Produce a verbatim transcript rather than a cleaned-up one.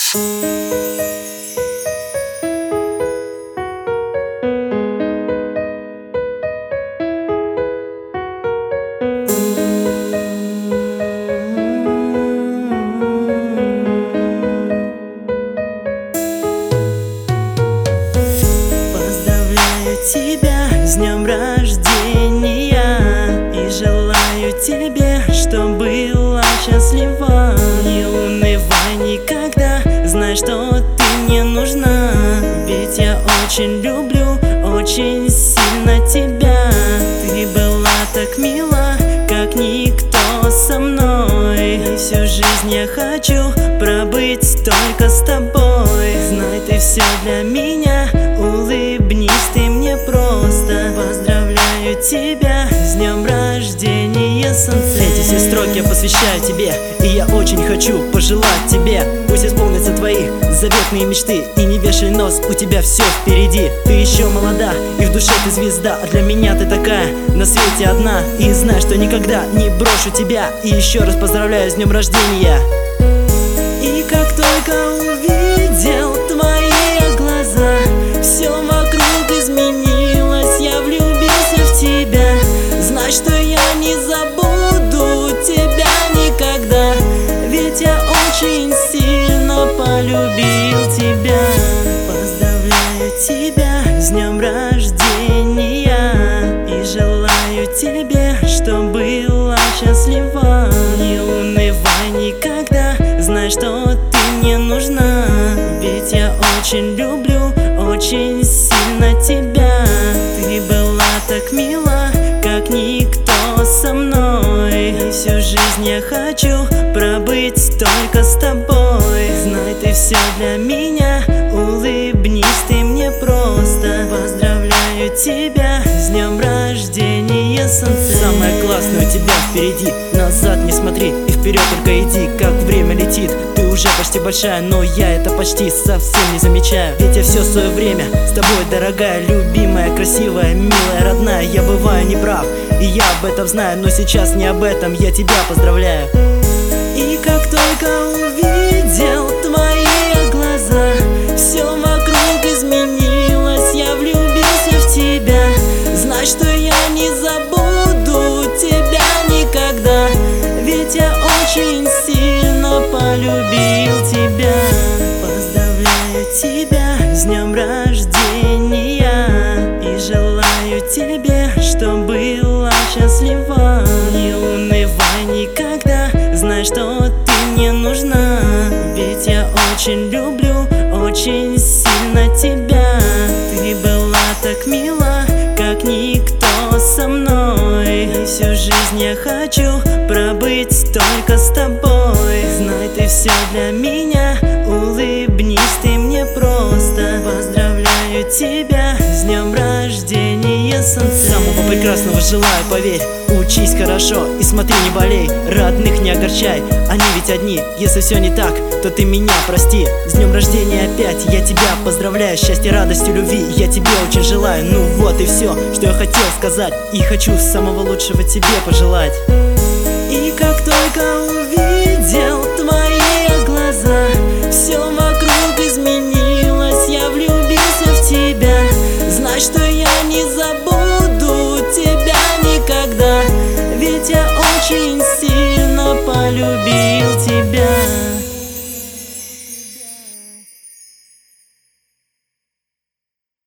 Тебя с днем рождения и желаю тебе, чтоб была счастлива. Не унывай никогда, знай, что ты мне нужна. Ведь я очень люблю, очень сильно тебя. Ты была так мила, как никто со мной. И всю жизнь я хочу пробыть только с тобой. Знай, ты все для меня, улыбнись ты мне просто. Поздравляю тебя с днем рождения, солнце. Эти все строки я посвящаю тебе, и я очень хочу пожелать тебе: пусть исполнятся твои заветные мечты, и не вешай нос, у тебя все впереди. Ты еще молода, и в душе ты звезда, а для меня ты такая на свете одна. И знай, что никогда не брошу тебя. И еще раз поздравляю с днем рождения. И как только увидел твои глаза, все вокруг изменилось, я влюбился в тебя. Знай, что я не забуду тебя никогда, ведь я очень сильно полюбил тебя. Поздравляю тебя с днем рождения и желаю тебе, чтоб была счастлива. Не унывай никогда, знай, что ты мне нужна. Ведь я очень люблю, очень сильно тебя. Ты была так мила, как никто со мной. И всю жизнь я хочу пробыть только с тобой. Знай, ты все для меня, улыбнись ты мне просто. Поздравляю тебя с днем рождения, солнце. Самое классное у тебя впереди. Назад не смотри и вперед только иди, как время летит. Ты уже почти большая, но я это почти совсем не замечаю. Ведь я все свое время с тобой, дорогая, любимая, красивая, милая, родная. Я бываю неправ, и я об этом знаю, но сейчас не об этом, я тебя поздравляю. И как только увидел твои глаза, все вокруг изменилось, я влюбился в тебя. Знай, что я не забуду тебя никогда, ведь я очень сильно полюбил тебя. Поздравляю тебя с днем рождения и желаю тебе, чтоб была счастлива. Не унывай никогда, знай, что ты мне нужна. Ведь я очень люблю, очень сильно тебя. Ты была так мила, как никто со мной. И всю жизнь я хочу пробыть только с тобой. Знай, ты все для меня, улыбнись ты мне просто. Поздравляю тебя с днем рождения, солнце. Самого прекрасного желаю, поверь. Учись хорошо и смотри, не болей. Родных не огорчай, они ведь одни. Если все не так, то ты меня прости. С днем рождения опять я тебя поздравляю. Счастья, радости, любви я тебе очень желаю. Ну вот и все, что я хотел сказать, и хочу самого лучшего тебе пожелать. И как только увидел твои